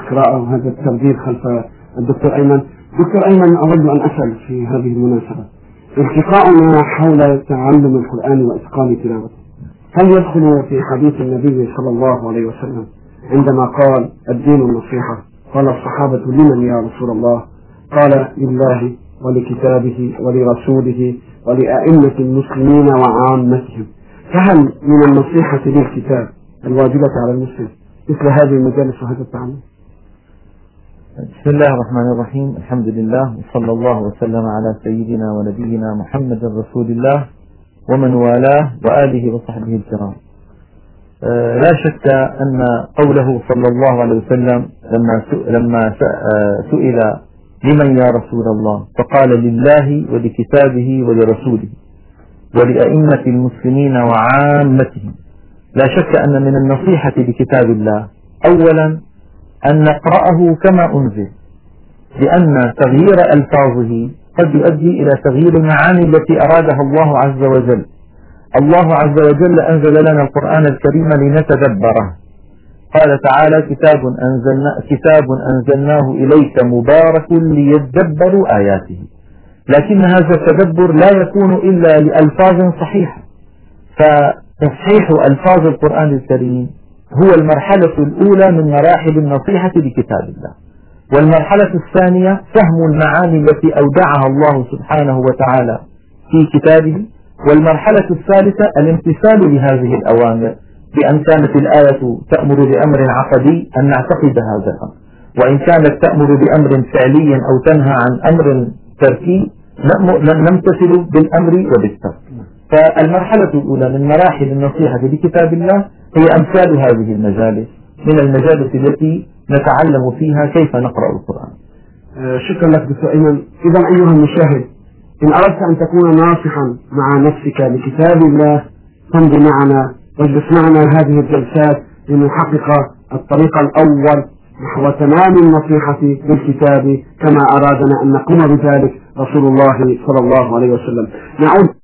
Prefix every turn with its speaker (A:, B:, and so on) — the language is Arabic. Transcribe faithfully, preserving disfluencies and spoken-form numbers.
A: القراءة وهذا الترديد خلف الدكتور أيمن. دكتور أيمن، أود أن أسأل في هذه المناسبة، التقاؤنا حول تعلم القرآن وإتقان تلاوته هل يدخل في حديث النبي صلى الله عليه وسلم عندما قال الدين النصيحة؟ قال الصحابة لمن يا رسول الله؟ قال لله ولكتابه ولرسوله ولأئمة المسلمين وعامتهم. فهل من النصيحة للكتاب الواجبة على المسلم مثل هذه المجالس وهذا التعلم؟
B: بسم الله الرحمن الرحيم، الحمد لله وصلى الله وسلم على سيدنا ونبينا محمد رسول الله ومن والاه وآله وصحبه الكرام. آه لا شك أن قوله صلى الله عليه وسلم لما لما سئل لمن يا رسول الله فقال لله ولكتابه ولرسوله ولأئمة المسلمين وعامتهم، لا شك أن من النصيحة لكتاب الله أولا أن نقرأه كما أنزل، لأن تغيير ألفاظه قد يؤدي إلى تغيير المعاني التي أرادها الله عز وجل. الله عز وجل أنزل لنا القرآن الكريم لنتدبره، قال تعالى كتاب, أنزلنا كتاب أنزلناه إليك مبارك ليتدبروا آياته، لكن هذا التدبر لا يكون إلا لألفاظ صحيحة، فتصحيح ألفاظ القرآن الكريم هو المرحلة الأولى من مراحل النصيحة لكتاب الله. والمرحلة الثانية فهم المعاني التي أودعها الله سبحانه وتعالى في كتابه. والمرحلة الثالثة الامتثال لهذه الأوامر، بأن كانت الآية تأمر بأمر عقدي أن نعتقد هذا الأمر، وإن كانت تأمر بأمر فعلي أو تنهى عن أمر تركي نمتثل بالأمر وبالترك. فالمرحلة الأولى من مراحل النصيحة لكتاب الله هي أمثال هذه المجالس، من المجالس التي نتعلم فيها كيف نقرأ القرآن.
A: آه شكرا لك دكتور أيمن. إذا أيها المشاهد، إن أردت أن تكون ناصحا مع نفسك لكتاب الله فامض معنا واجلس معنا هذه الجلسات لنحقق الطريق الأول نحو تمام النصيحة للكتاب كما أرادنا أن نقوم بذلك رسول الله صلى الله عليه وسلم. نعود